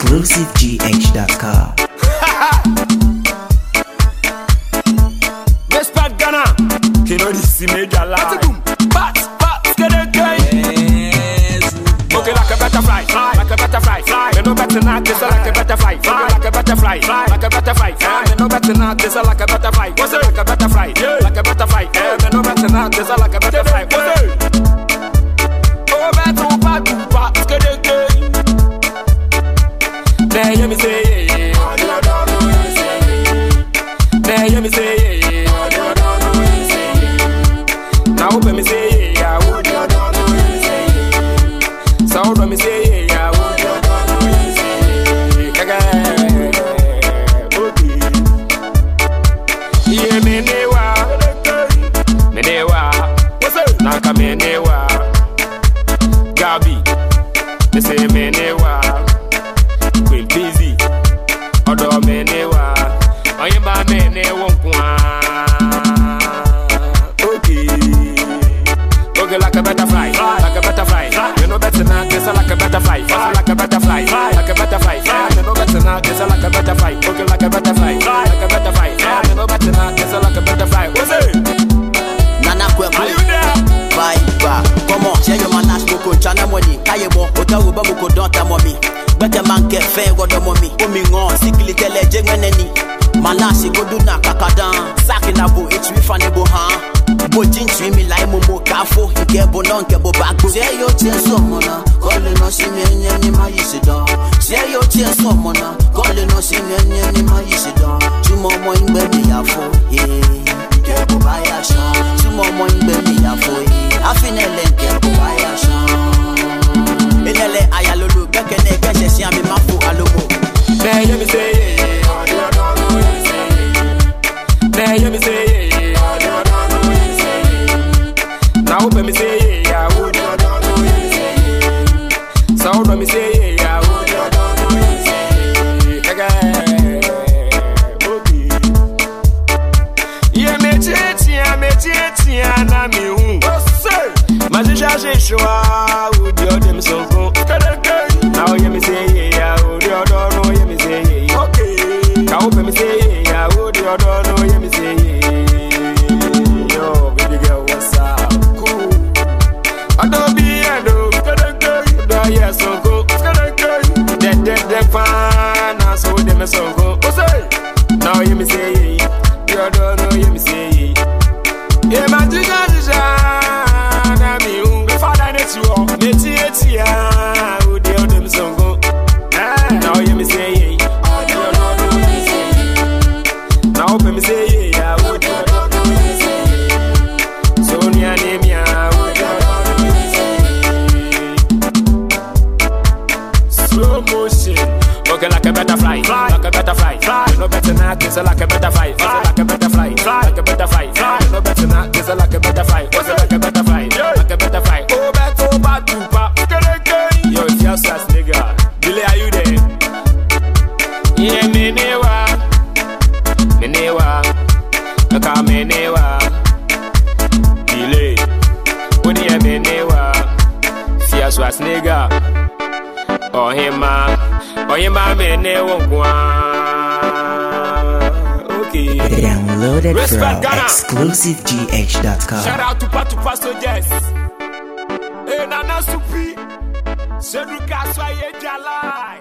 ExclusiveGH.com. Best part Ghana. You know this is major lie. Bat, get it, okay, like a butterfly, like a butterfly. You know better not, this like a butterfly, like a butterfly, like a butterfly. You know better not, this like a butterfly. What's it? Like a butterfly, like a butterfly. You know better not, this like a butterfly. What's it? Oh, better bat, get it. There you me say, there you me say, now open me say, yeah, would you so let me say, yeah, would you yeah, me newa, what's it? Naka me newa, Gabi, me say me newa. Busy, although many were, I am my man, okay, like a butterfly, like a butterfly. You know better now, this like a butterfly, like a butterfly, like a butterfly. You know better now, this like a butterfly, okay, like a butterfly, like a butterfly. You know better now, this like a butterfly. What's it? Nana, are you there? Bye, come on, share your manage book, China money, Kayabo, Otawa Babuko, don't mommy. Better man get fair, what the mommy. Coming on, sickly tell a genuine. Manasi go do na kakadan. Sakinabo, it's refundable, huh? Bojin me like Momo Kafo, he get bonon, kebo back. Say your tears, Somona, calling us in any my Isidon. Say your tears, Somona, calling us in any my Isidon. Tomorrow in baby, Afo, yeah. Kebo by a shot. Tomorrow in baby, Afo, yeah. I feel like Kebo by a shot. Enele ayalolo bekene keje si ami mafu alomo. There you me say, there you me say, now open me say, yeah, would so let me say, yeah, would yeah, me chetia, na mi un. Majija Joshua, would you them so go? Now you me say, yeah, would you don't know, you me say, okay. Now me say, yeah, would you don't know, you me say, yo, baby girl, what's up? Cool. I don't be a dog, yeah, so go. That fine, I saw them so go. Now you me say, you don't know, you me say, yeah, Majija. Now you me say, now open me say, yeah, would you Sonia name ya, slow motion, okay, like a butterfly, like a butterfly. You know better not, it's like a butterfly, like a butterfly, like a butterfly. You know better not, it's like a butterfly, what's it like a butterfly, like a butterfly. Oh, back, yo, just as nigga, Billy, are you there? Yeah, me newa, Naka me newa, Billy, when you me newa, just as nigga, oh him me newa, okay. Download it from ExclusiveGH.com. Shout out to Pastor Jess, Nana Supi. Seduka soye jala.